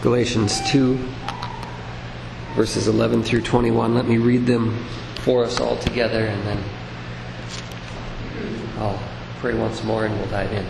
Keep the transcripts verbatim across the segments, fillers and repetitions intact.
Galatians two, verses eleven through twenty-one. Let me read them for us all together, and then I'll pray once more and we'll dive in.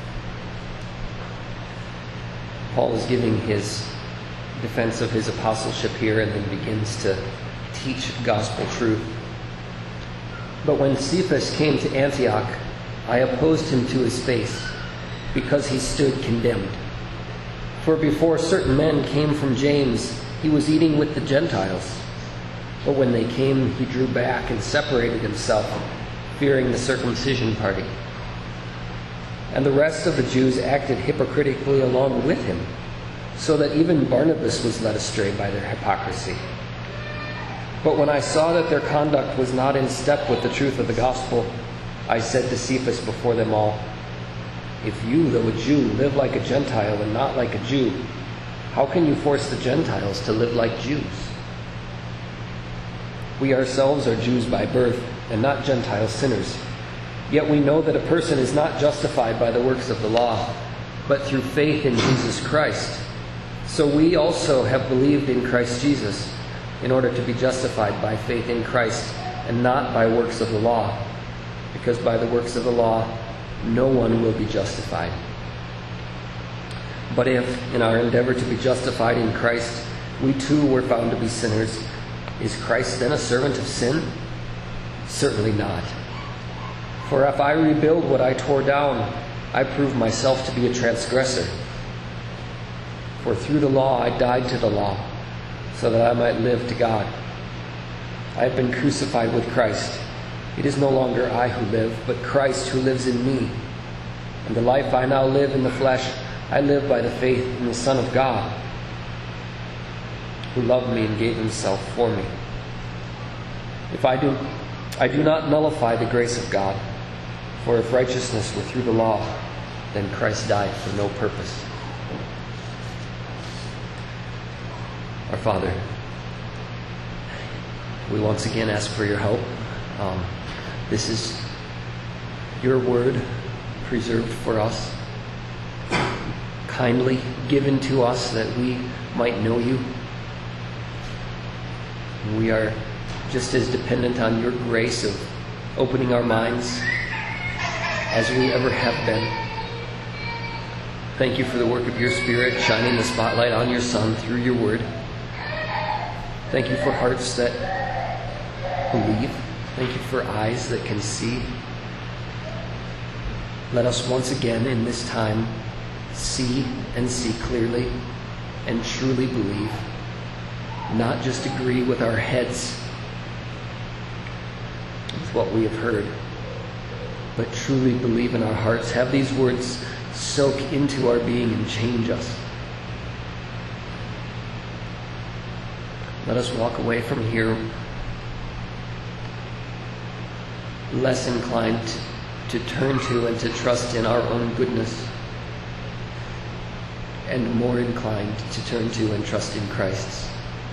Paul is giving his defense of his apostleship here, and then begins to teach gospel truth. But when Cephas came to Antioch, I opposed him to his face, because he stood condemned. For before certain men came from James, he was eating with the Gentiles. But when they came, he drew back and separated himself, fearing the circumcision party. And the rest of the Jews acted hypocritically along with him, so that even Barnabas was led astray by their hypocrisy. But when I saw that their conduct was not in step with the truth of the gospel, I said to Cephas before them all, "If you, though a Jew, live like a Gentile and not like a Jew, how can you force the Gentiles to live like Jews? We ourselves are Jews by birth, and not Gentile sinners. Yet we know that a person is not justified by the works of the law, but through faith in Jesus Christ. So we also have believed in Christ Jesus, in order to be justified by faith in Christ, and not by works of the law, because by the works of the law no one will be justified. But if, in our endeavor to be justified in Christ, we too were found to be sinners, is Christ then a servant of sin? Certainly not. For if I rebuild what I tore down, I prove myself to be a transgressor. For through the law I died to the law, so that I might live to God. I have been crucified with Christ. It is no longer I who live, but Christ who lives in me. And the life I now live in the flesh, I live by the faith in the Son of God, who loved me and gave himself for me. If I do, I do not nullify the grace of God, for if righteousness were through the law, then Christ died for no purpose." Our Father, we once again ask for your help. Um, this is your word preserved for us, kindly given to us that we might know you. We are just as dependent on your grace of opening our minds as we ever have been. Thank you for the work of your Spirit, shining the spotlight on your Son through your word. Thank you for hearts that believe. Thank you for eyes that can see. Let us once again in this time see and see clearly and truly believe. Not just agree with our heads with what we have heard, but truly believe in our hearts. Have these words soak into our being and change us. Let us walk away from here less inclined to turn to and to trust in our own goodness, and more inclined to turn to and trust in Christ's.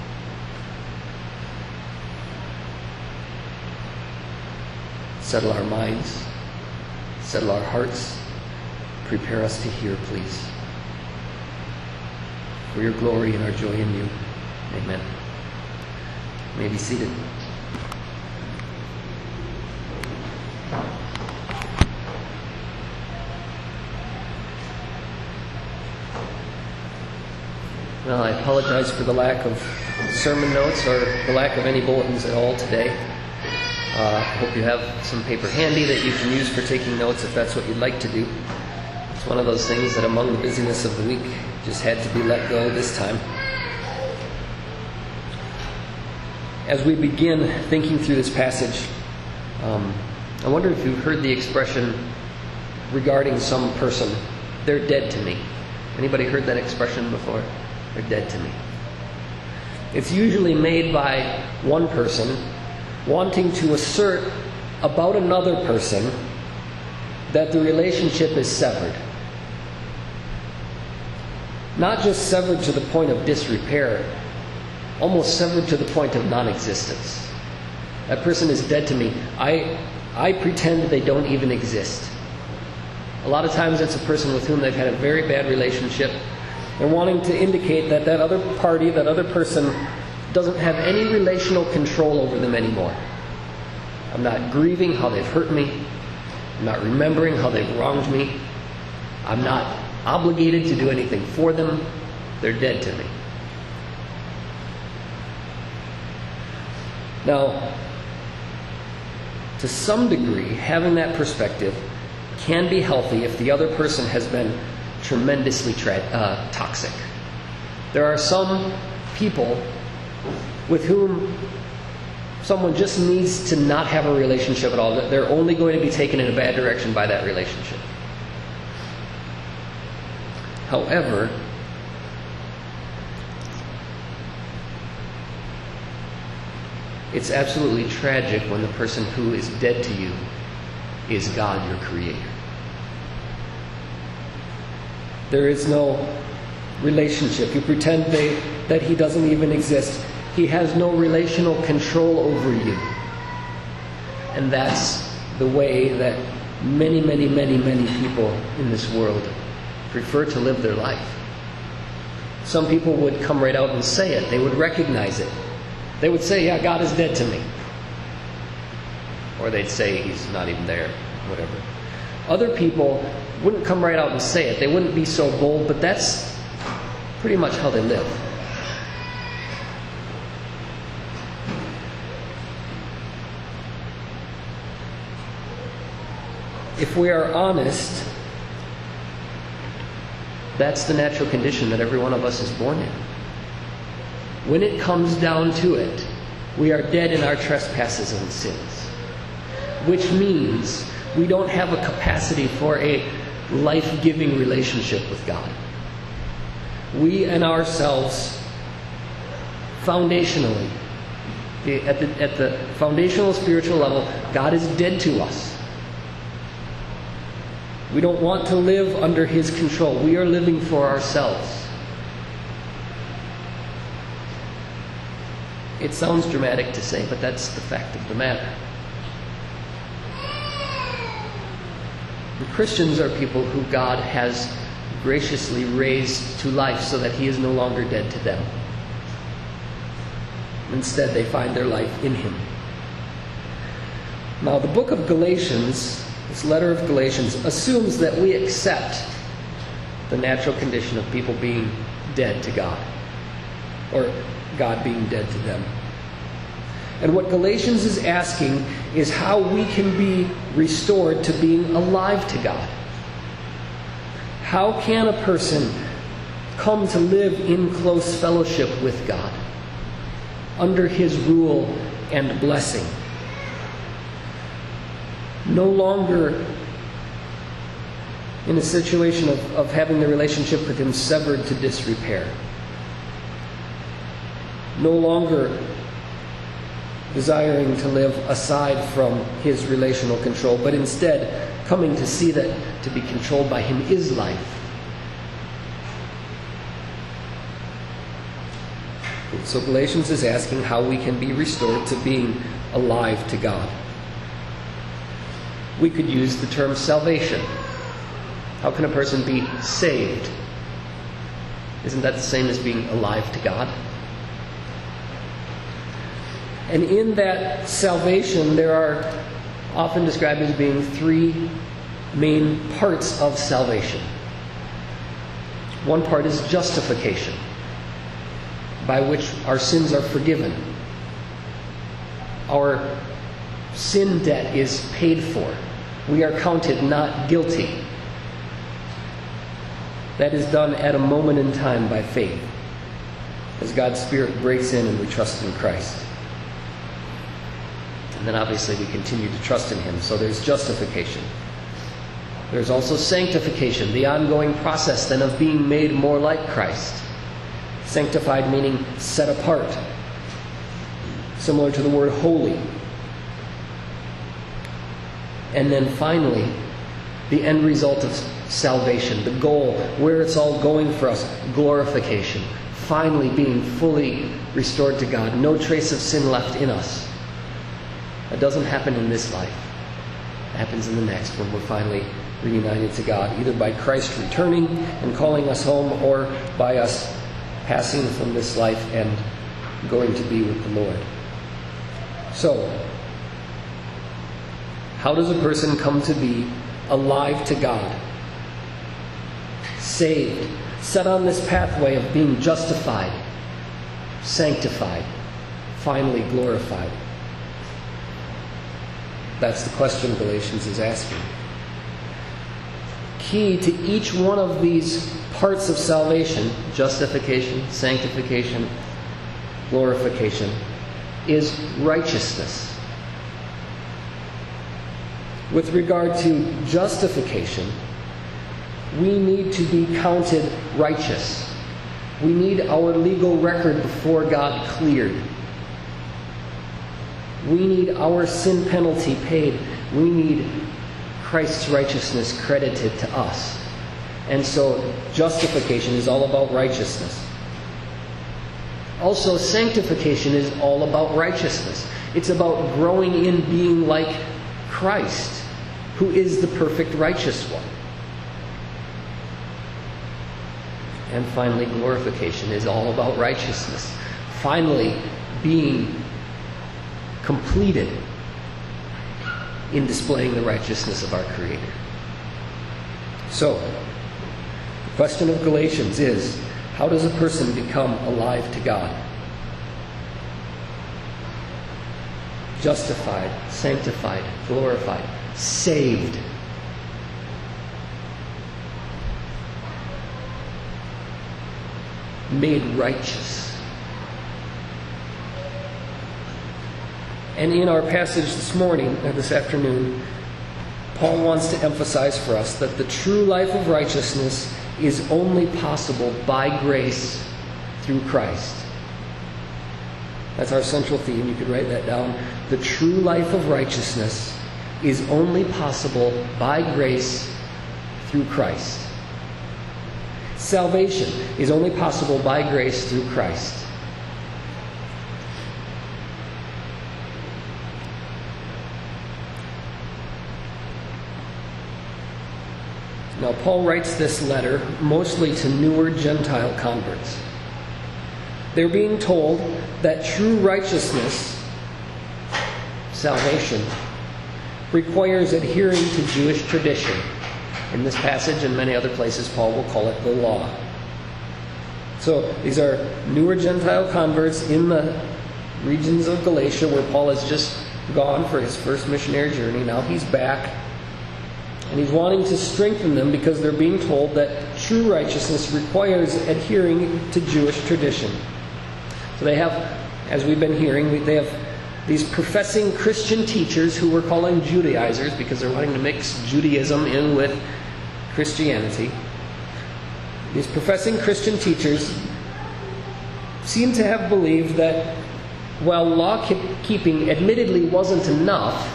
Settle our minds, settle our hearts, prepare us to hear, please. For your glory and our joy in you. Amen. You may be seated. Well, I apologize for the lack of sermon notes or the lack of any bulletins at all today. Uh, I hope you have some paper handy that you can use for taking notes if that's what you'd like to do. It's one of those things that among the busyness of the week just had to be let go this time. As we begin thinking through this passage, um, I wonder if you've heard the expression regarding some person, "They're dead to me." Anybody heard that expression before? They're dead to me. It's usually made by one person wanting to assert about another person that the relationship is severed. Not just severed to the point of disrepair, almost severed to the point of non-existence. That person is dead to me. I, I pretend they don't even exist. A lot of times it's a person with whom they've had a very bad relationship, They're wanting to indicate that that other party, that other person, doesn't have any relational control over them anymore. I'm not grieving how they've hurt me. I'm not remembering how they've wronged me. I'm not obligated to do anything for them. They're dead to me. Now, to some degree, having that perspective can be healthy if the other person has been tremendously tra- uh, toxic. There are some people with whom someone just needs to not have a relationship at all. They're only going to be taken in a bad direction by that relationship. However, it's absolutely tragic when the person who is dead to you is God, your Creator. There is no relationship. You pretend they, that He doesn't even exist. He has no relational control over you. And that's the way that many, many, many, many people in this world prefer to live their life. Some people would come right out and say it. They would recognize it. They would say, yeah, God is dead to me. Or they'd say He's not even there, whatever. Other people wouldn't come right out and say it. They wouldn't be so bold, but that's pretty much how they live. If we are honest, that's the natural condition that every one of us is born in. When it comes down to it, we are dead in our trespasses and sins. Which means we don't have a capacity for a life-giving relationship with God. We and ourselves, foundationally, at the, at the foundational spiritual level, God is dead to us. We don't want to live under His control. We are living for ourselves. It sounds dramatic to say, but that's the fact of the matter. And Christians are people who God has graciously raised to life so that He is no longer dead to them. Instead, they find their life in Him. Now, the book of Galatians, this letter of Galatians, assumes that we accept the natural condition of people being dead to God, or God being dead to them. And what Galatians is asking is how we can be restored to being alive to God. How can a person come to live in close fellowship with God, under His rule and blessing? No longer in a situation of, of having the relationship with Him severed to disrepair. No longer desiring to live aside from His relational control, but instead coming to see that to be controlled by Him is life. So Galatians is asking how we can be restored to being alive to God. We could use the term salvation. How can a person be saved? Isn't that the same as being alive to God? And in that salvation, there are often described as being three main parts of salvation. One part is justification, by which our sins are forgiven. Our sin debt is paid for. We are counted not guilty. That is done at a moment in time by faith, as God's Spirit breaks in and we trust in Christ. And then obviously we continue to trust in Him. So there's justification. There's also sanctification, the ongoing process then of being made more like Christ. Sanctified meaning set apart, similar to the word holy. And then finally, the end result of salvation, the goal, where it's all going for us, glorification. Finally being fully restored to God, no trace of sin left in us. That doesn't happen in this life. It happens in the next, when we're finally reunited to God, either by Christ returning and calling us home, or by us passing from this life and going to be with the Lord. So, how does a person come to be alive to God? Saved, set on this pathway of being justified, sanctified, finally glorified. That's the question Galatians is asking. Key to each one of these parts of salvation, justification, sanctification, glorification, is righteousness. With regard to justification, we need to be counted righteous. We need our legal record before God cleared. We need our sin penalty paid. We need Christ's righteousness credited to us. And so justification is all about righteousness. Also, sanctification is all about righteousness. It's about growing in being like Christ, who is the perfect righteous one. And finally, glorification is all about righteousness. Finally, being completed in displaying the righteousness of our Creator. So, the question of Galatians is, how does a person become alive to God? Justified, sanctified, glorified, saved. Made righteous. And in our passage this morning, or this afternoon, Paul wants to emphasize for us that the true life of righteousness is only possible by grace through Christ. That's our central theme. You could write that down. The true life of righteousness is only possible by grace through Christ. Salvation is only possible by grace through Christ. Now, Paul writes this letter mostly to newer Gentile converts. They're being told that true righteousness, salvation, requires adhering to Jewish tradition. In this passage and many other places, Paul will call it the law. So these are newer Gentile converts in the regions of Galatia where Paul has just gone for his first missionary journey. Now he's back. And he's wanting to strengthen them because they're being told that true righteousness requires adhering to Jewish tradition. So they have, as we've been hearing, they have these professing Christian teachers who we're calling Judaizers because they're wanting to mix Judaism in with Christianity. These professing Christian teachers seem to have believed that while law-keeping admittedly wasn't enough,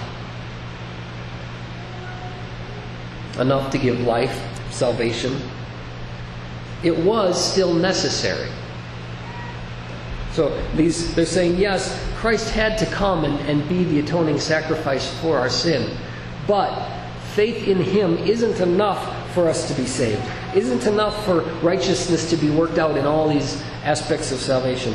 enough to give life, salvation, it was still necessary. So these, they're saying, yes, Christ had to come and, and be the atoning sacrifice for our sin, but faith in Him isn't enough for us to be saved, isn't enough for righteousness to be worked out in all these aspects of salvation.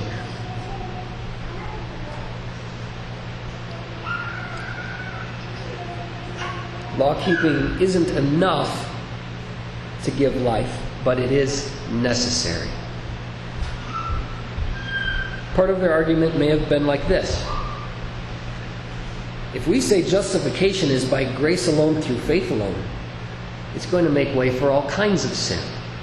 Law-keeping isn't enough to give life, but it is necessary. Part of their argument may have been like this. If we say justification is by grace alone through faith alone, it's going to make way for all kinds of sin.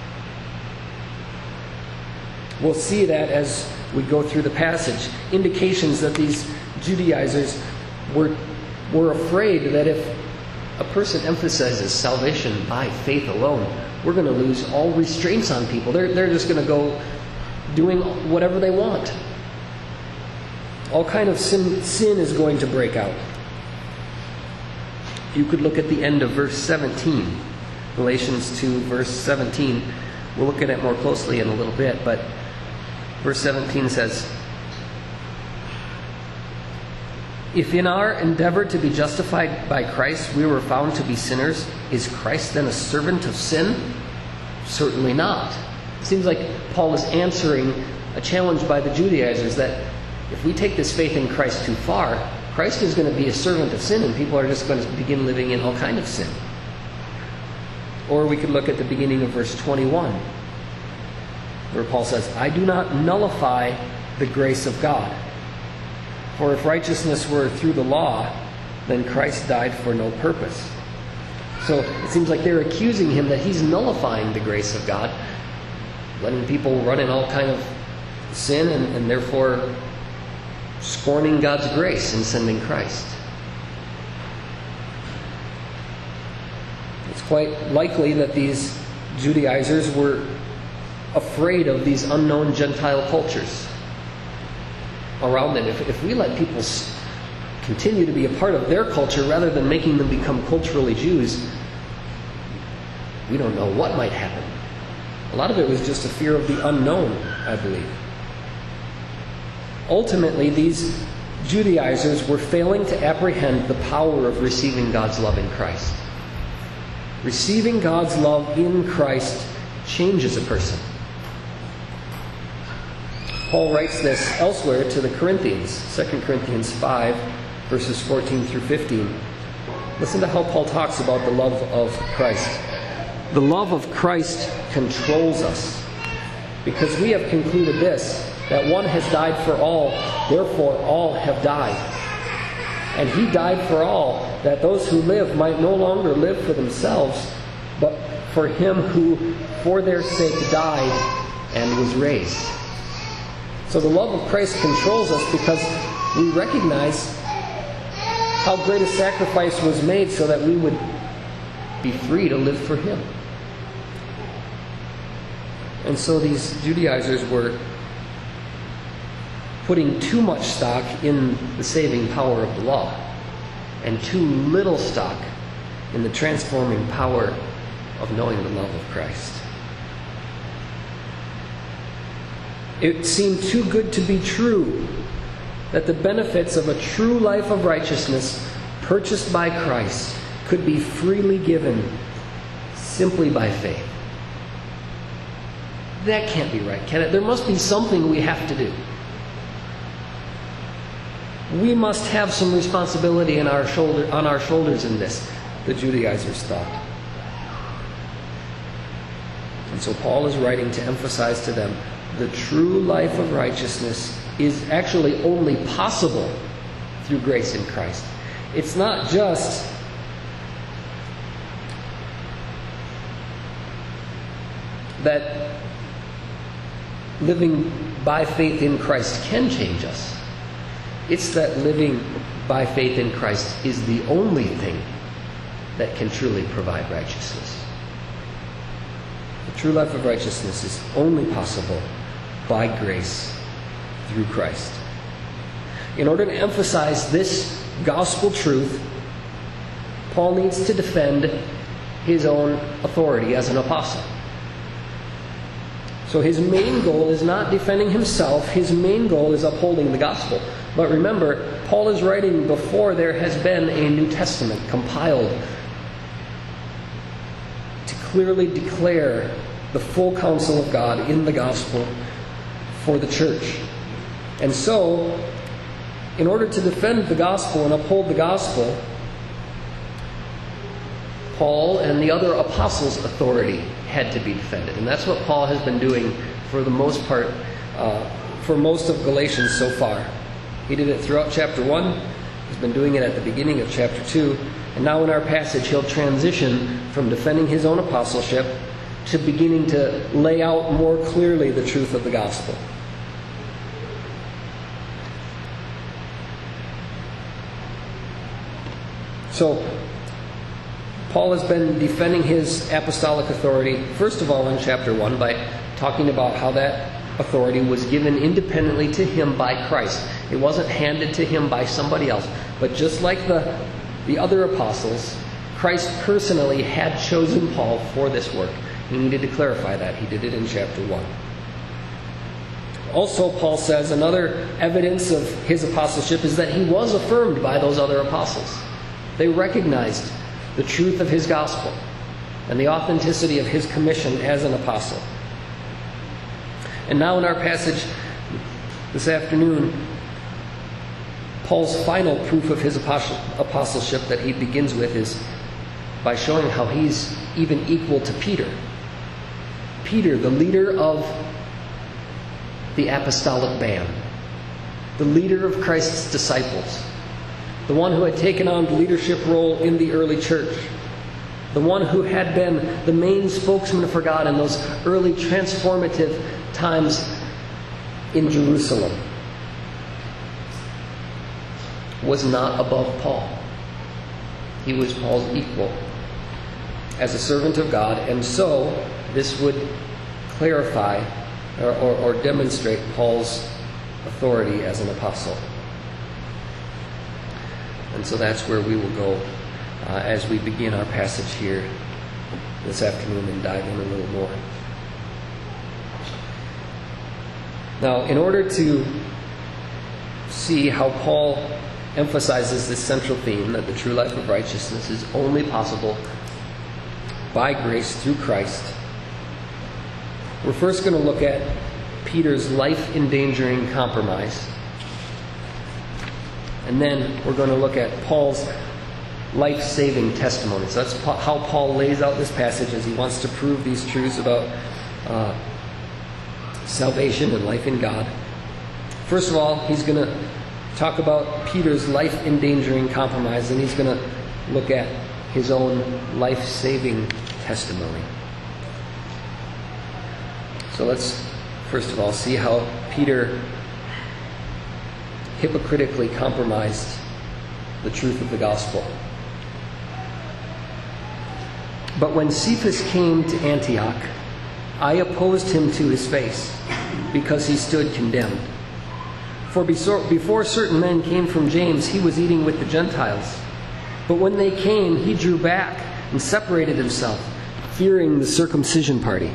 We'll see that as we go through the passage. Indications that these Judaizers were, were afraid that if a person emphasizes salvation by faith alone, we're going to lose all restraints on people. They're, they're just going to go doing whatever they want. All kind of sin, sin is going to break out. You could look at the end of verse seventeen. Galatians two, verse seventeen. We'll look at it more closely in a little bit, but verse seventeen says, If in our endeavor to be justified by Christ we were found to be sinners, is Christ then a servant of sin? Certainly not. It seems like Paul is answering a challenge by the Judaizers that if we take this faith in Christ too far, Christ is going to be a servant of sin and people are just going to begin living in all kind of sin. Or we could look at the beginning of verse twenty-one, where Paul says, I do not nullify the grace of God. For if righteousness were through the law, then Christ died for no purpose. So it seems like they're accusing him that he's nullifying the grace of God, letting people run in all kind of sin and, and therefore scorning God's grace in sending Christ. It's quite likely that these Judaizers were afraid of these unknown Gentile cultures around them. If, if we let people continue to be a part of their culture rather than making them become culturally Jews, we don't know what might happen. A lot of it was just a fear of the unknown, I believe. Ultimately, these Judaizers were failing to apprehend the power of receiving God's love in Christ. Receiving God's love in Christ changes a person. Paul writes this elsewhere to the Corinthians, Second Corinthians five, verses fourteen through fifteen. Listen to how Paul talks about the love of Christ. The love of Christ controls us, because we have concluded this, that one has died for all, therefore all have died. And he died for all, that those who live might no longer live for themselves, but for him who for their sake died and was raised. So the love of Christ controls us because we recognize how great a sacrifice was made so that we would be free to live for him. And so these Judaizers were putting too much stock in the saving power of the law and too little stock in the transforming power of knowing the love of Christ. It seemed too good to be true that the benefits of a true life of righteousness purchased by Christ could be freely given simply by faith. That can't be right, can it? There must be something we have to do. We must have some responsibility in our shoulder, on our shoulders in this, the Judaizers thought. And so Paul is writing to emphasize to them the true life of righteousness is actually only possible through grace in Christ. It's not just that living by faith in Christ can change us. It's that living by faith in Christ is the only thing that can truly provide righteousness. The true life of righteousness is only possible by grace through Christ. In order to emphasize this gospel truth, Paul needs to defend his own authority as an apostle. So his main goal is not defending himself. His main goal is upholding the gospel. But remember, Paul is writing before there has been a New Testament compiled to clearly declare the full counsel of God in the gospel for the church. And so, in order to defend the gospel and uphold the gospel, Paul and the other apostles' authority had to be defended. And that's what Paul has been doing for the most part, uh, for most of Galatians so far. He did it throughout chapter one. He's been doing it at the beginning of chapter two. And now in our passage, he'll transition from defending his own apostleship to beginning to lay out more clearly the truth of the gospel. So, Paul has been defending his apostolic authority, first of all in chapter one, by talking about how that authority was given independently to him by Christ. It wasn't handed to him by somebody else. But just like the, the other apostles, Christ personally had chosen Paul for this work. He needed to clarify that. He did it in chapter one. Also, Paul says another evidence of his apostleship is that he was affirmed by those other apostles. They recognized the truth of his gospel and the authenticity of his commission as an apostle. And now in our passage this afternoon, Paul's final proof of his apostleship that he begins with is by showing how he's even equal to Peter. Peter, the leader of the apostolic band, the leader of Christ's disciples, the one who had taken on the leadership role in the early church, the one who had been the main spokesman for God in those early transformative times in Jerusalem, was not above Paul. He was Paul's equal as a servant of God, and so this would clarify or, or, or demonstrate Paul's authority as an apostle. And so that's where we will go uh, as we begin our passage here this afternoon and dive in a little more. Now, in order to see how Paul emphasizes this central theme that the true life of righteousness is only possible by grace through Christ, we're first going to look at Peter's life-endangering compromise. And then we're going to look at Paul's life-saving testimony. So that's how Paul lays out this passage as he wants to prove these truths about uh, salvation and life in God. First of all, he's going to talk about Peter's life-endangering compromise, and he's going to look at his own life-saving testimony. So let's first of all see how Peter hypocritically compromised the truth of the gospel. But when Cephas came to Antioch, I opposed him to his face, because he stood condemned. For before certain men came from James, he was eating with the Gentiles. But when they came, he drew back and separated himself, fearing the circumcision party.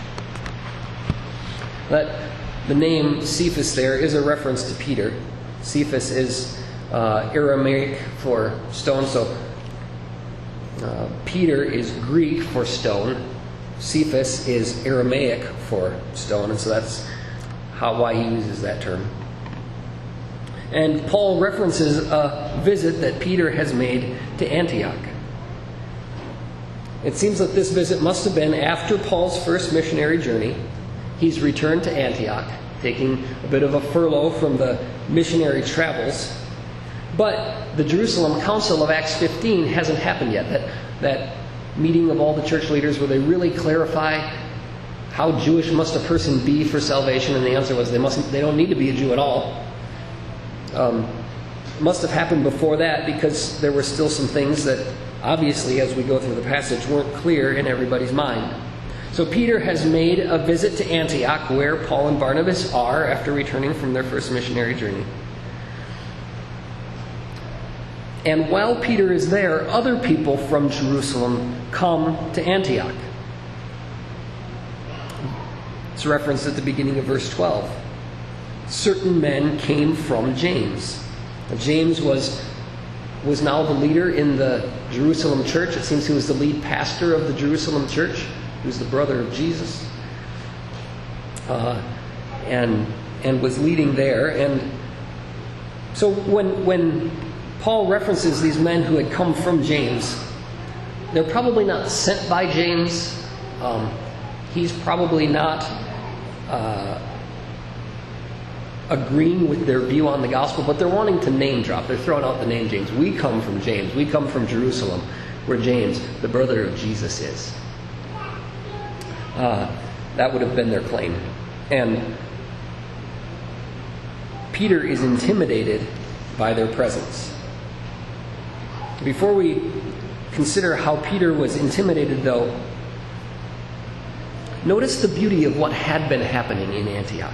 That the name Cephas there is a reference to Peter. Cephas is uh, Aramaic for stone, so uh, Peter is Greek for stone. Cephas is Aramaic for stone, and so that's how why he uses that term. And Paul references a visit that Peter has made to Antioch. It seems that this visit must have been after Paul's first missionary journey. He's returned to Antioch, taking a bit of a furlough from the missionary travels. But the Jerusalem Council of Acts fifteen hasn't happened yet. That, that meeting of all the church leaders where they really clarify how Jewish must a person be for salvation, and the answer was they mustn't. They don't need to be a Jew at all. Um, must have happened before that, because there were still some things that obviously, as we go through the passage, weren't clear in everybody's mind. So Peter has made a visit to Antioch, where Paul and Barnabas are after returning from their first missionary journey. And while Peter is there, other people from Jerusalem come to Antioch. It's referenced at the beginning of verse twelve. Certain men came from James. Now, James was was now the leader in the Jerusalem church. It seems he was the lead pastor of the Jerusalem church. He was the brother of Jesus, uh, and and was leading there. And so when when Paul references these men who had come from James, they're probably not sent by James. Um, he's probably not uh, agreeing with their view on the gospel, but they're wanting to name drop. They're throwing out the name James. We come from James. We come from Jerusalem, where James, the brother of Jesus, is. Uh, that would have been their claim. And Peter is intimidated by their presence. Before we consider how Peter was intimidated, though, notice the beauty of what had been happening in Antioch.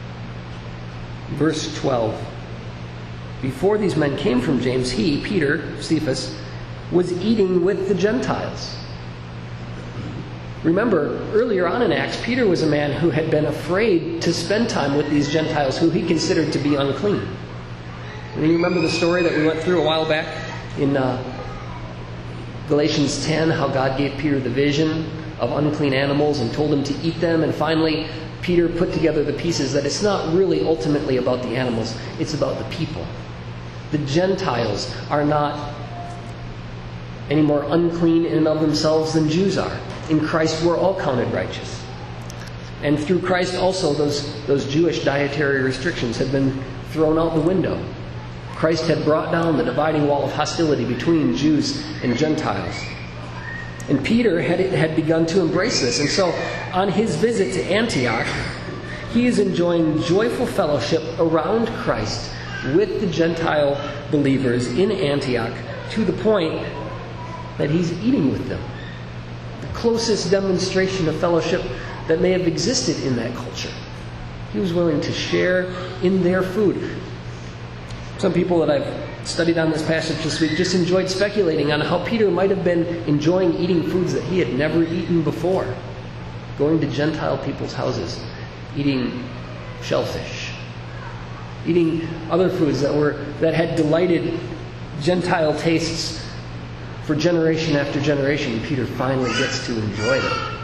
Verse twelve. Before these men came from James, he, Peter, Cephas, was eating with the Gentiles. Remember, earlier on in Acts, Peter was a man who had been afraid to spend time with these Gentiles who he considered to be unclean. And you remember the story that we went through a while back in uh, Galatians ten, how God gave Peter the vision of unclean animals and told him to eat them. And finally, Peter put together the pieces that it's not really ultimately about the animals, it's about the people. The Gentiles are not any more unclean in and of themselves than Jews are. In Christ, we're all counted righteous. And through Christ also, those, those Jewish dietary restrictions had been thrown out the window. Christ had brought down the dividing wall of hostility between Jews and Gentiles. And Peter had, had begun to embrace this. And so, on his visit to Antioch, he is enjoying joyful fellowship around Christ with the Gentile believers in Antioch, to the point that he's eating with them. The closest demonstration of fellowship that may have existed in that culture. He was willing to share in their food. Some people that I've studied on this passage this week just enjoyed speculating on how Peter might have been enjoying eating foods that he had never eaten before. Going to Gentile people's houses, eating shellfish, eating other foods that were that had delighted Gentile tastes for generation after generation, and Peter finally gets to enjoy them.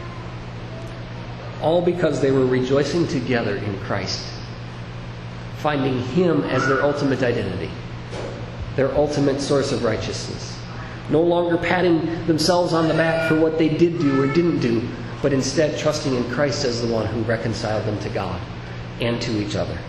All because they were rejoicing together in Christ, finding Him as their ultimate identity, their ultimate source of righteousness. No longer patting themselves on the back for what they did do or didn't do, but instead trusting in Christ as the one who reconciled them to God and to each other.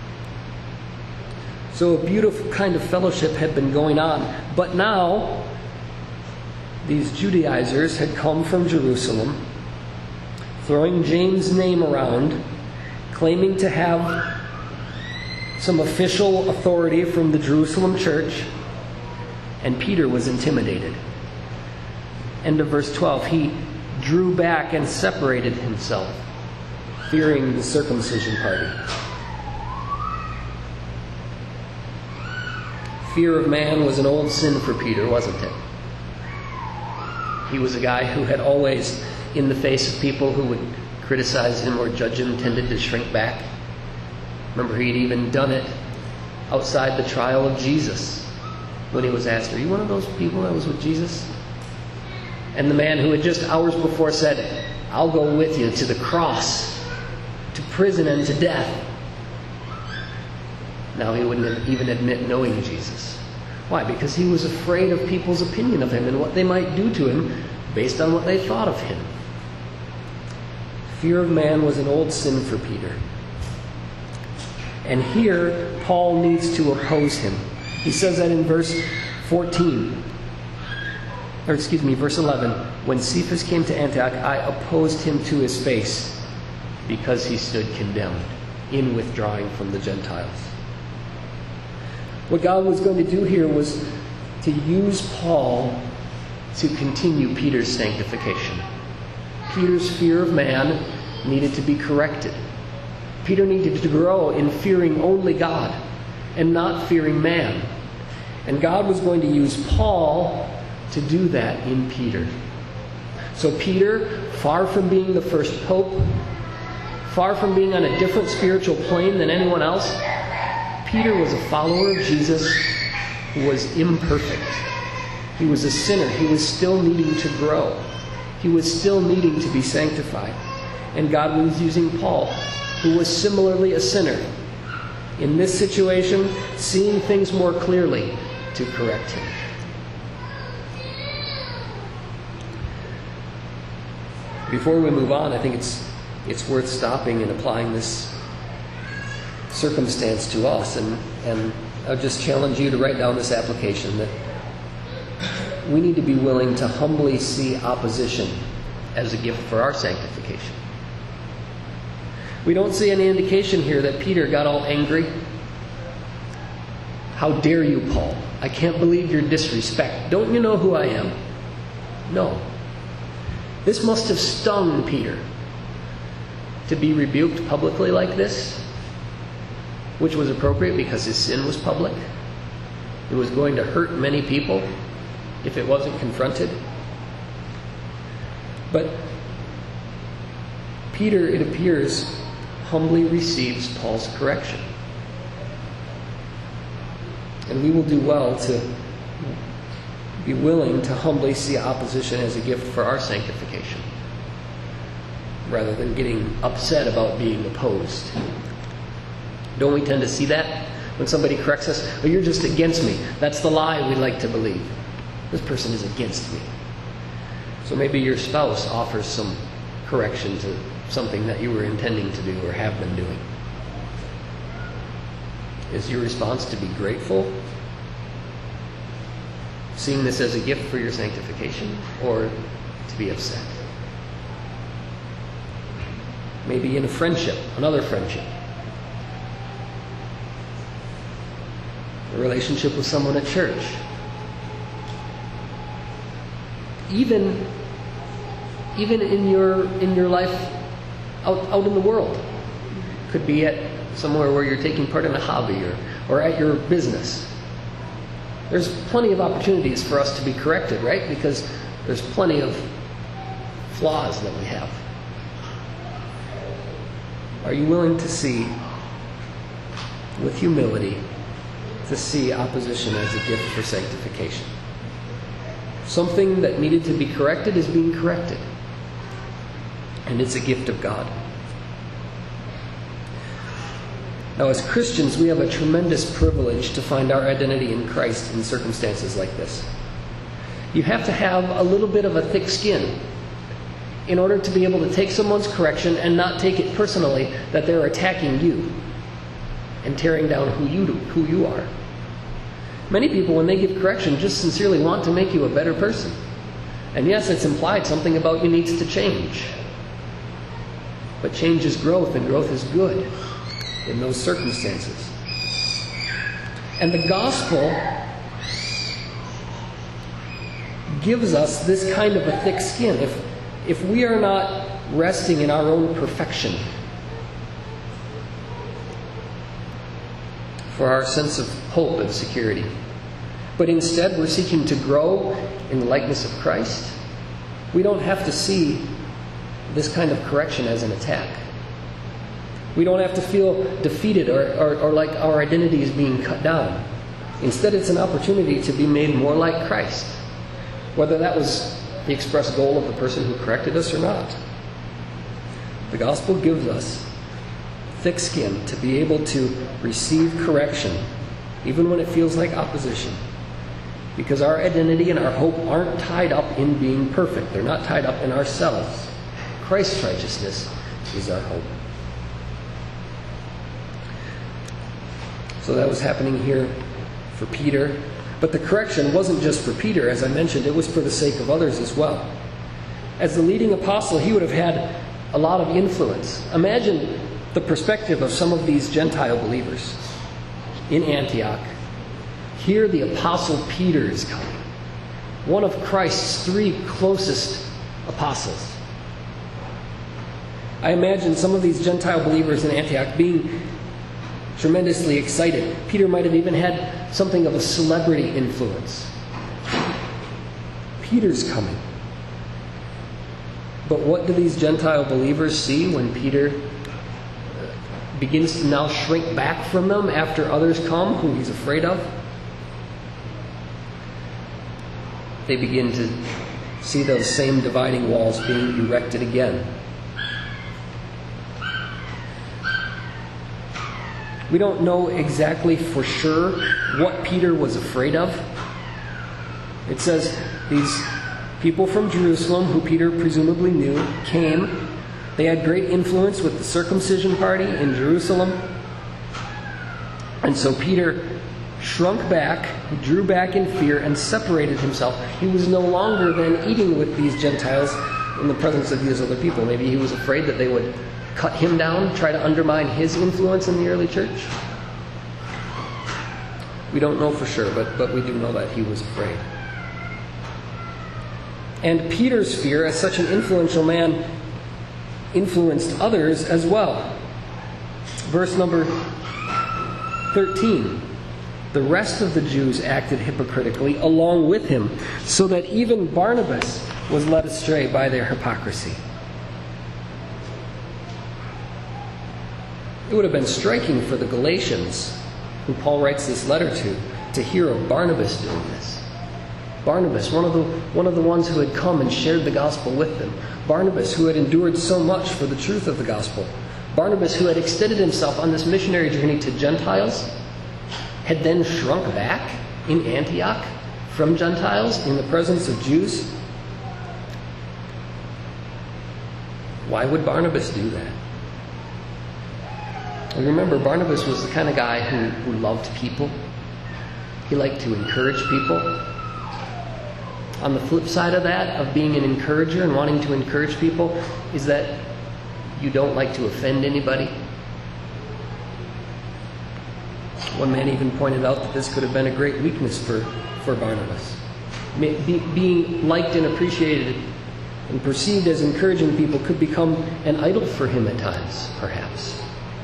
So a beautiful kind of fellowship had been going on, but now these Judaizers had come from Jerusalem, throwing James' name around, claiming to have some official authority from the Jerusalem church, and Peter was intimidated. End of verse twelve. He drew back and separated himself, fearing the circumcision party. Fear of man was an old sin for Peter, wasn't it? He was a guy who had always, in the face of people who would criticize him or judge him, tended to shrink back. Remember, he'd even done it outside the trial of Jesus when he was asked, "Are you one of those people that was with Jesus?" And the man who had just hours before said, "I'll go with you to the cross, to prison and to death." Now he wouldn't even admit knowing Jesus. Why? Because he was afraid of people's opinion of him and what they might do to him based on what they thought of him. Fear of man was an old sin for Peter. And here, Paul needs to oppose him. He says that in verse fourteen. Or excuse me, verse eleven. When Cephas came to Antioch, I opposed him to his face because he stood condemned in withdrawing from the Gentiles. What God was going to do here was to use Paul to continue Peter's sanctification. Peter's fear of man needed to be corrected. Peter needed to grow in fearing only God and not fearing man. And God was going to use Paul to do that in Peter. So Peter, far from being the first pope, far from being on a different spiritual plane than anyone else, Peter was a follower of Jesus who was imperfect. He was a sinner. He was still needing to grow. He was still needing to be sanctified. And God was using Paul, who was similarly a sinner, in this situation, seeing things more clearly, to correct him. Before we move on, I think it's it's worth stopping and applying this circumstance to us, and, and I'll just challenge you to write down this application, that we need to be willing to humbly see opposition as a gift for our sanctification. We don't see any indication here that Peter got all angry. How dare you, Paul? I can't believe your disrespect. Don't you know who I am? No. This must have stung Peter to be rebuked publicly like this, which was appropriate because his sin was public. It was going to hurt many people if it wasn't confronted. But Peter, it appears, humbly receives Paul's correction. And we will do well to be willing to humbly see opposition as a gift for our sanctification, rather than getting upset about being opposed. Don't we tend to see that when somebody corrects us? Oh, you're just against me. That's the lie we like to believe. This person is against me. So maybe your spouse offers some correction to something that you were intending to do or have been doing. Is your response to be grateful, seeing this as a gift for your sanctification, or to be upset? Maybe in a friendship, another friendship, a relationship with someone at church, even even in your in your life out, out in the world. Could be at somewhere where you're taking part in a hobby, or, or at your business. There's plenty of opportunities for us to be corrected, right? Because there's plenty of flaws that we have. Are you willing to see, with humility, to see opposition as a gift for sanctification? Something that needed to be corrected is being corrected. And it's a gift of God. Now, as Christians, we have a tremendous privilege to find our identity in Christ in circumstances like this. You have to have a little bit of a thick skin in order to be able to take someone's correction and not take it personally that they're attacking you and tearing down who you do, who you are. Many people, when they give correction, just sincerely want to make you a better person. And yes, it's implied something about you needs to change. But change is growth, and growth is good in those circumstances. And the gospel gives us this kind of a thick skin. If, if we are not resting in our own perfection for our sense of hope and security, but instead we're seeking to grow in the likeness of Christ, we don't have to see this kind of correction as an attack. We don't have to feel defeated or, or, or like our identity is being cut down. Instead, it's an opportunity to be made more like Christ, whether that was the express goal of the person who corrected us or not. The gospel gives us thick skin to be able to receive correction, even when it feels like opposition, because our identity and our hope aren't tied up in being perfect. They're not tied up in ourselves. Christ's righteousness is our hope. So that was happening here for Peter. But the correction wasn't just for Peter, as I mentioned. It was for the sake of others as well. As the leading apostle, he would have had a lot of influence. Imagine the perspective of some of these Gentile believers in Antioch. Here the apostle Peter is coming, one of Christ's three closest apostles. I imagine some of these Gentile believers in Antioch being tremendously excited. Peter might have even had something of a celebrity influence. Peter's coming. But what do these Gentile believers see when Peter begins to now shrink back from them after others come who he's afraid of? They begin to see those same dividing walls being erected again. We don't know exactly for sure what Peter was afraid of. It says these people from Jerusalem, who Peter presumably knew, came. They had great influence with the circumcision party in Jerusalem. And so Peter shrunk back, drew back in fear, and separated himself. He was no longer then eating with these Gentiles in the presence of these other people. Maybe he was afraid that they would cut him down, try to undermine his influence in the early church. We don't know for sure, but, but we do know that he was afraid. And Peter's fear, as such an influential man, influenced others as well. Verse number thirteen. The rest of the Jews acted hypocritically along with him, so that even Barnabas was led astray by their hypocrisy. It would have been striking for the Galatians, who Paul writes this letter to, to hear of Barnabas doing this. Barnabas, one of the one of the ones who had come and shared the gospel with them. Barnabas, who had endured so much for the truth of the gospel. Barnabas, who had extended himself on this missionary journey to Gentiles, had then shrunk back in Antioch from Gentiles in the presence of Jews. Why would Barnabas do that? And remember, Barnabas was the kind of guy who, who loved people. He liked to encourage people. On the flip side of that, of being an encourager and wanting to encourage people, is that you don't like to offend anybody. One man even pointed out that this could have been a great weakness for, for Barnabas. Be, being liked and appreciated and perceived as encouraging people could become an idol for him at times, perhaps.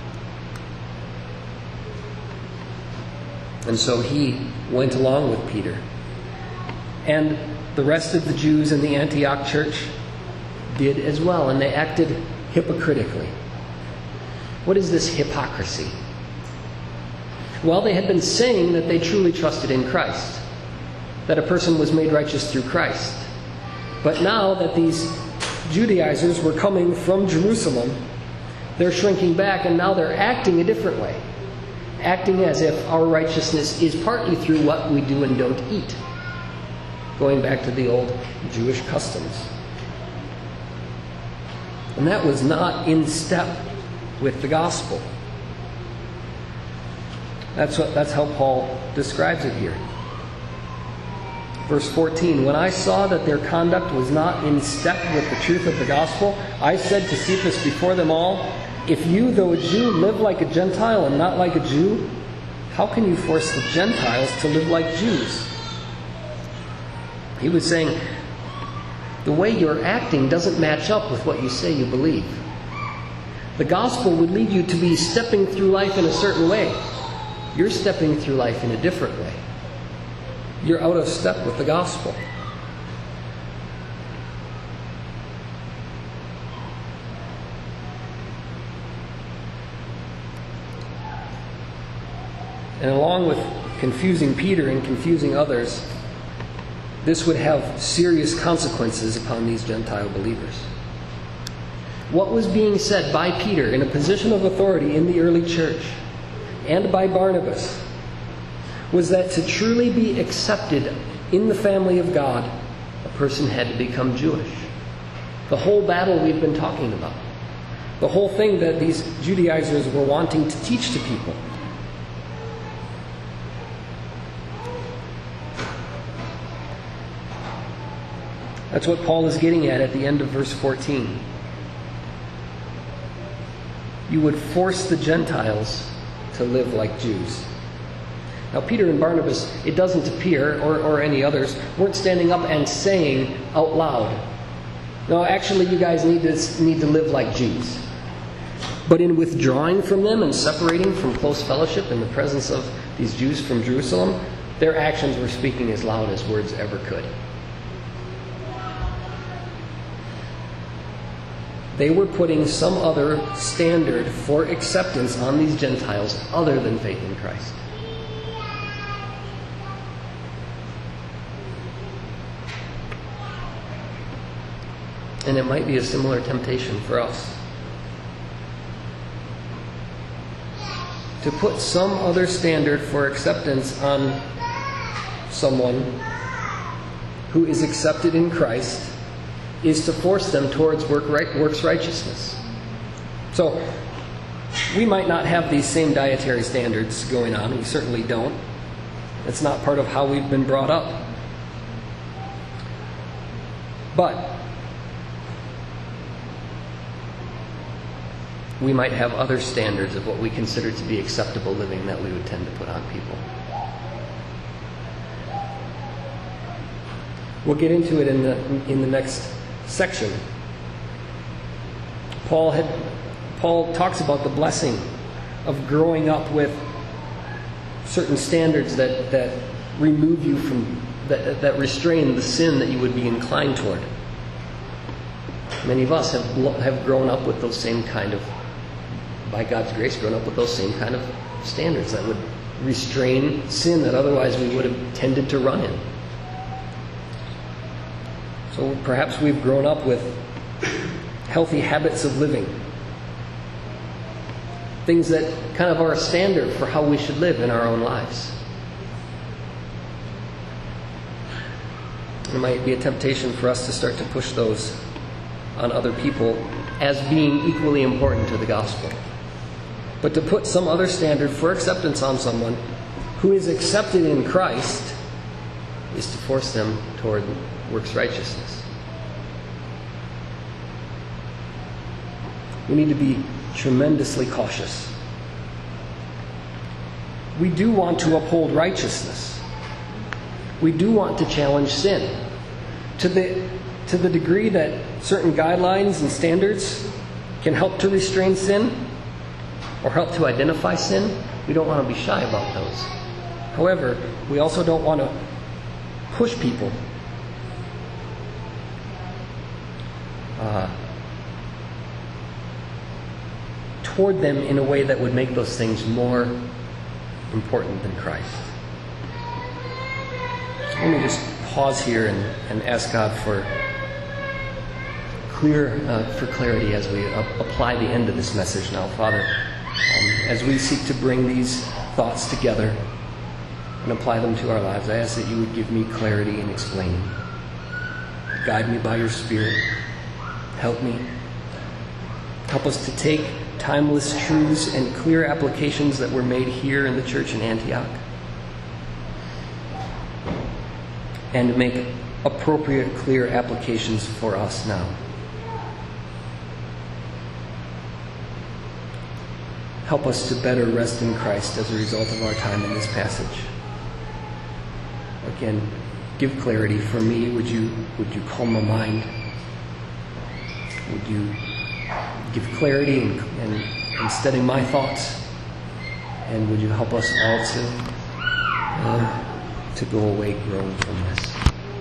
And so he went along with Peter. And the rest of the Jews in the Antioch church did as well, and they acted hypocritically. What is this hypocrisy? Well, they had been saying that they truly trusted in Christ, that a person was made righteous through Christ. But now that these Judaizers were coming from Jerusalem, they're shrinking back, and now they're acting a different way. Acting as if our righteousness is partly through what we do and don't eat. Going back to the old Jewish customs. And that was not in step with the gospel. That's what that's how Paul describes it here. Verse fourteen, when I saw that their conduct was not in step with the truth of the gospel, I said to Cephas before them all, if you, though a Jew, live like a Gentile and not like a Jew, how can you force the Gentiles to live like Jews? He was saying, the way you're acting doesn't match up with what you say you believe. The gospel would lead you to be stepping through life in a certain way. You're stepping through life in a different way. You're out of step with the gospel. And along with confusing Peter and confusing others, this would have serious consequences upon these Gentile believers. What was being said by Peter in a position of authority in the early church and by Barnabas was that to truly be accepted in the family of God, a person had to become Jewish. The whole battle we've been talking about. The whole thing that these Judaizers were wanting to teach to people. That's what Paul is getting at at the end of verse fourteen. You would force the Gentiles to live like Jews. Now, Peter and Barnabas, it doesn't appear, or, or any others, weren't standing up and saying out loud, no, actually, you guys need to, need to live like Jews. But in withdrawing from them and separating from close fellowship in the presence of these Jews from Jerusalem, their actions were speaking as loud as words ever could. They were putting some other standard for acceptance on these Gentiles other than faith in Christ. And it might be a similar temptation for us. To put some other standard for acceptance on someone who is accepted in Christ is to force them towards work right, works righteousness. So, we might not have these same dietary standards going on. We certainly don't. It's not part of how we've been brought up. But we might have other standards of what we consider to be acceptable living that we would tend to put on people. We'll get into it in the in the next section. Paul had Paul talks about the blessing of growing up with certain standards that, that remove you from that, that restrain the sin that you would be inclined toward. Many of us have have grown up with those same kind of by God's grace, grown up with those same kind of standards that would restrain sin that otherwise we would have tended to run in. So perhaps we've grown up with healthy habits of living, things that kind of are a standard for how we should live in our own lives. It might be a temptation for us to start to push those on other people as being equally important to the gospel. But to put some other standard for acceptance on someone who is accepted in Christ is to force them toward works righteousness. We need to be tremendously cautious. We do want to uphold righteousness. We do want to challenge sin. To the, to the degree that certain guidelines and standards can help to restrain sin or help to identify sin, we don't want to be shy about those. However, we also don't want to push people uh, toward them in a way that would make those things more important than Christ. Let me just pause here and, and ask God for clear uh, for clarity as we uh, apply the end of this message now, Father. Um, as we seek to bring these thoughts together and apply them to our lives, I ask that you would give me clarity in explaining. Guide me by your Spirit. Help me. Help us to take timeless truths and clear applications that were made here in the church in Antioch and make appropriate, clear applications for us now. Help us to better rest in Christ as a result of our time in this passage. Again, give clarity for me. Would you, would you calm my mind? Would you give clarity and, and, and steady my thoughts? And would you help us all to, uh, to go away growing from this?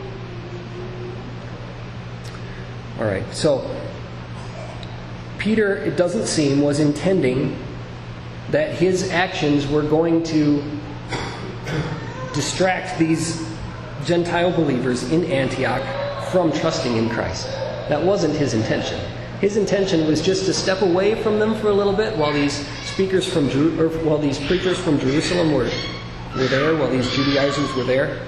All right, so Peter, it doesn't seem, was intending that his actions were going to distract these Gentile believers in Antioch from trusting in Christ. That wasn't his intention. His intention was just to step away from them for a little bit while these speakers from Jeru- or while these preachers from Jerusalem were were there, while these Judaizers were there.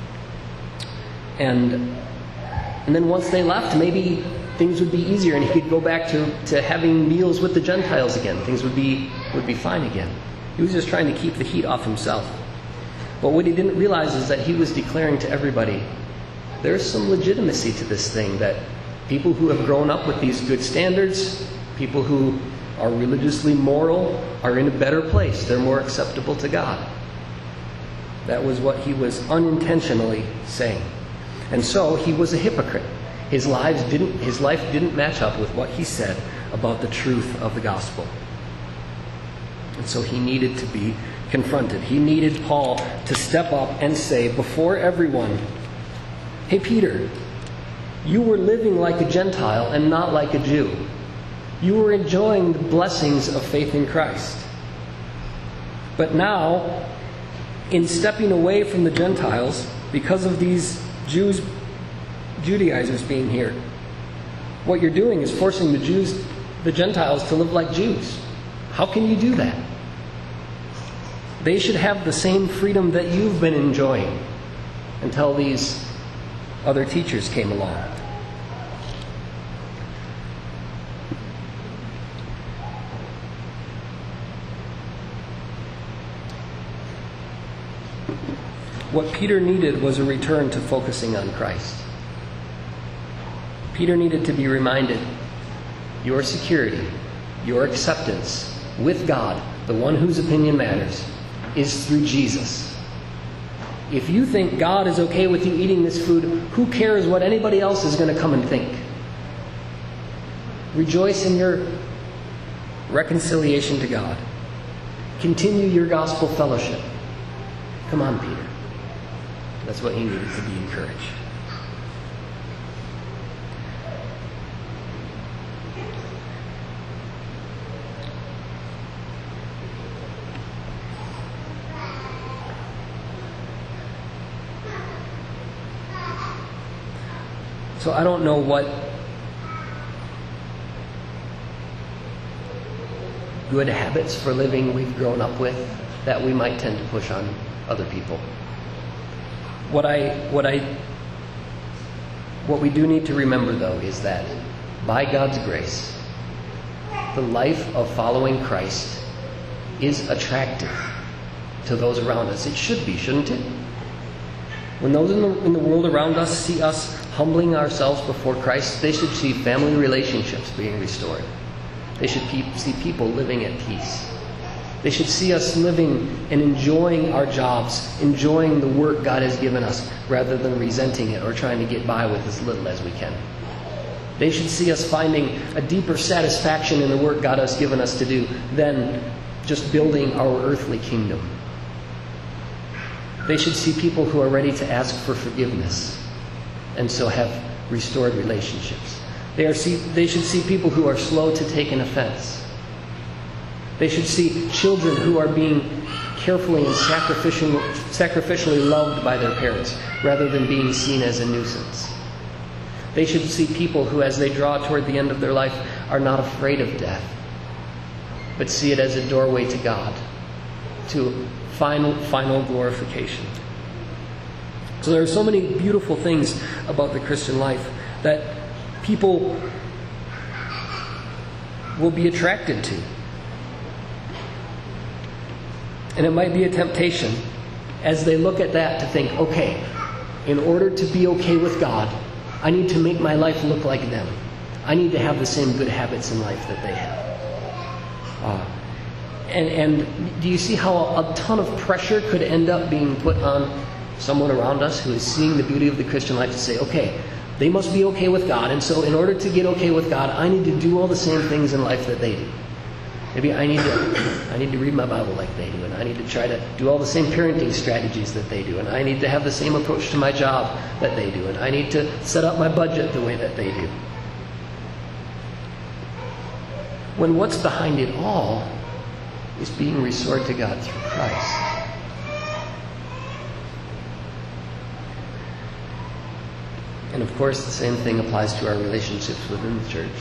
And and then once they left, maybe things would be easier and he could go back to, to having meals with the Gentiles again. Things would be would be fine again. He was just trying to keep the heat off himself. But what he didn't realize is that he was declaring to everybody, there's some legitimacy to this thing, that people who have grown up with these good standards, people who are religiously moral, are in a better place. They're more acceptable to God. That was what he was unintentionally saying. And so he was a hypocrite. His lives didn't, his life didn't match up with what he said about the truth of the gospel. And so he needed to be confronted. He needed Paul to step up and say before everyone, hey Peter, you were living like a Gentile and not like a Jew. You were enjoying the blessings of faith in Christ. But now, in stepping away from the Gentiles, because of these Jews, Judaizers being here, what you're doing is forcing the Jews, the Gentiles, to live like Jews. How can you do that? They should have the same freedom that you've been enjoying until these other teachers came along. What Peter needed was a return to focusing on Christ. Peter needed to be reminded, your security, your acceptance with God, the one whose opinion matters, is through Jesus. If you think God is okay with you eating this food, who cares what anybody else is going to come and think? Rejoice in your reconciliation to God. Continue your gospel fellowship. Come on, Peter. That's what he needed to be encouraged. So I don't know what good habits for living we've grown up with that we might tend to push on other people. What I, what I, what we do need to remember, though, is that by God's grace, the life of following Christ is attractive to those around us. It should be, shouldn't it? When those in the, in the world around us see us humbling ourselves before Christ, they should see family relationships being restored. They should pe- see people living at peace. They should see us living and enjoying our jobs, enjoying the work God has given us, rather than resenting it or trying to get by with as little as we can. They should see us finding a deeper satisfaction in the work God has given us to do than just building our earthly kingdom. They should see people who are ready to ask for forgiveness and so have restored relationships. They, are see, they should see people who are slow to take an offense. They should see children who are being carefully and sacrificially, sacrificially loved by their parents rather than being seen as a nuisance. They should see people who, as they draw toward the end of their life, are not afraid of death, but see it as a doorway to God, to final, final glorification. So there are so many beautiful things about the Christian life that people will be attracted to. And it might be a temptation as they look at that to think, okay, in order to be okay with God, I need to make my life look like them. I need to have the same good habits in life that they have. Uh, and, and do you see how a, a ton of pressure could end up being put on someone around us who is seeing the beauty of the Christian life to say, okay, they must be okay with God, and so in order to get okay with God, I need to do all the same things in life that they do. Maybe I need to I need to read my Bible like they do, and I need to try to do all the same parenting strategies that they do, and I need to have the same approach to my job that they do, and I need to set up my budget the way that they do. When what's behind it all is being restored to God through Christ. And of course, the same thing applies to our relationships within the church.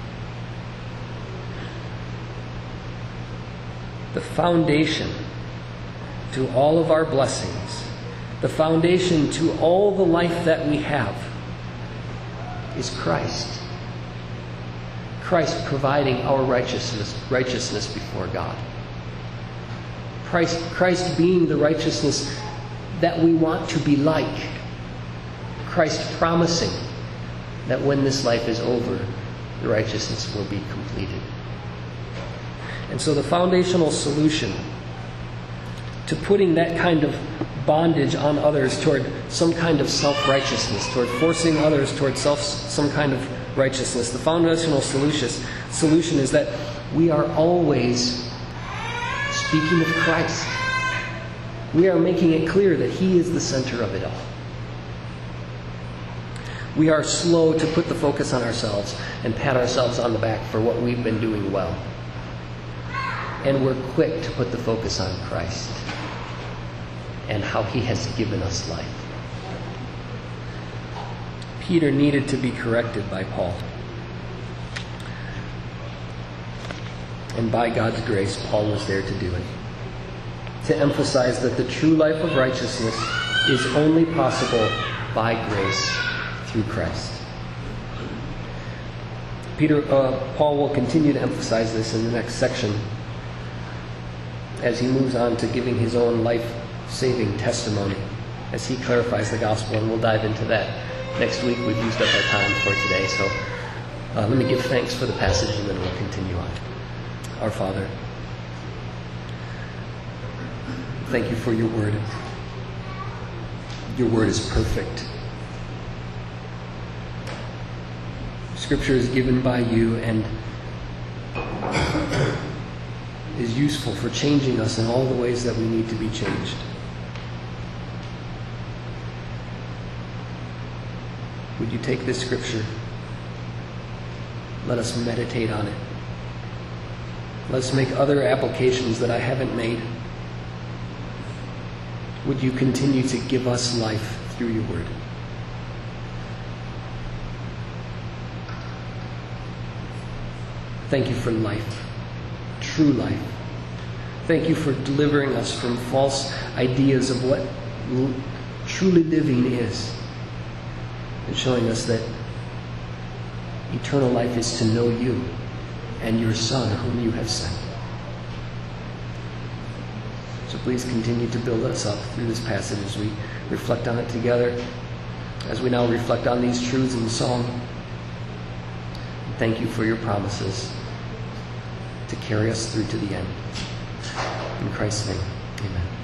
The foundation to all of our blessings, the foundation to all the life that we have, is Christ. Christ providing our righteousness, righteousness before God. Christ, Christ being the righteousness that we want to be like. Christ promising that when this life is over, the righteousness will be completed. And so the foundational solution to putting that kind of bondage on others toward some kind of self-righteousness, toward forcing others toward self, some kind of righteousness, the foundational solution, solution is that we are always speaking of Christ. We are making it clear that He is the center of it all. We are slow to put the focus on ourselves and pat ourselves on the back for what we've been doing well. And we're quick to put the focus on Christ and how He has given us life. Peter needed to be corrected by Paul. And by God's grace, Paul was there to do it. To emphasize that the true life of righteousness is only possible by grace through Christ. Peter, uh, Paul will continue to emphasize this in the next section as he moves on to giving his own life-saving testimony, as he clarifies the gospel, and we'll dive into that next week. We've used up our time for today, so uh, let me give thanks for the passage and then we'll continue on. Our Father, thank you for your word. Your word is perfect. Scripture is given by you and is useful for changing us in all the ways that we need to be changed. Would you take this Scripture? Let us meditate on it. Let's make other applications that I haven't made. Would you continue to give us life through your word? Thank you for life, true life. Thank you for delivering us from false ideas of what l- truly living is, and showing us that eternal life is to know you and your Son whom you have sent. So please continue to build us up through this passage as we reflect on it together, as we now reflect on these truths in song. Thank you for your promises to carry us through to the end. In Christ's name, amen.